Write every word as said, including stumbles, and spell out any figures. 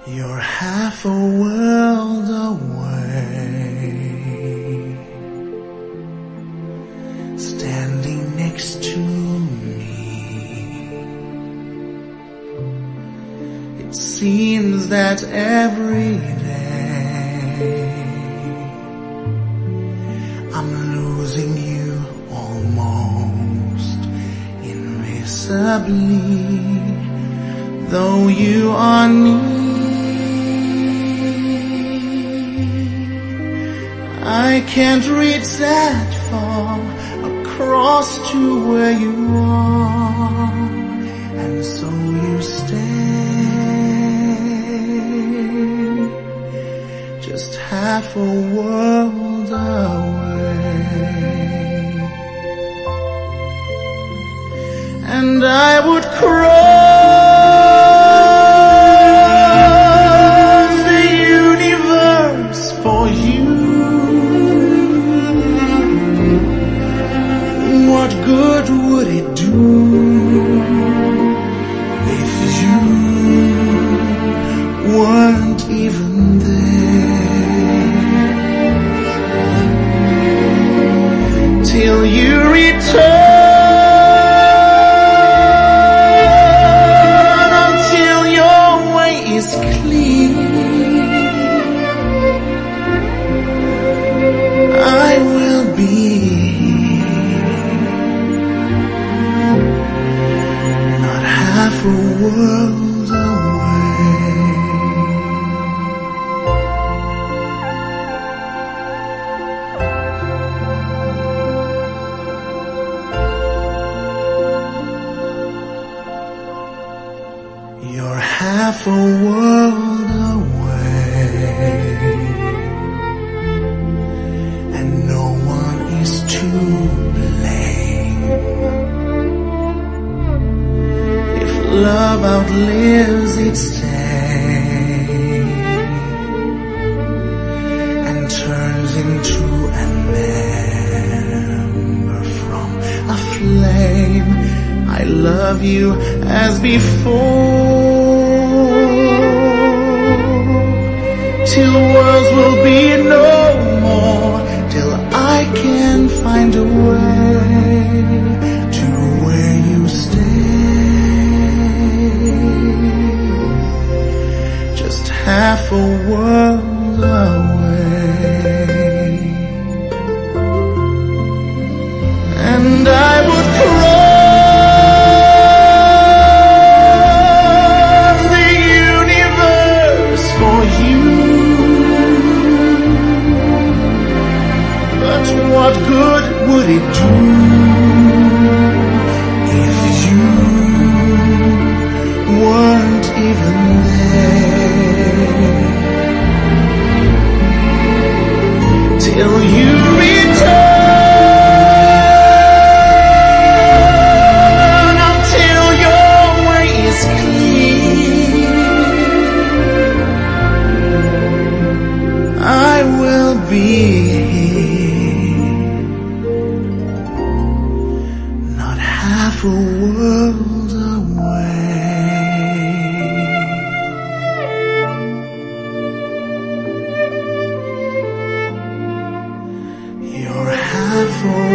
You're half a world away, standing next to me. It seems that every day I'm losing you almost invisibly, though you are near. I can't reach that far across to where you are, and so you stay just half a world away. And I would cross the universe for you. What good would it do if you weren't even there? Till you return, until your way is clear, I will be half a world away. You're half a world away, and no one is to blame. Love outlives its day and turns into an ember from a flame. I love you as before, till worlds will be no more, till I can find a way to where you stay. Just half a world away, and I would cross the universe for you. But what good would it do if you weren't even there? Till you return, until your way is clear, I will be not half a world away. You're half a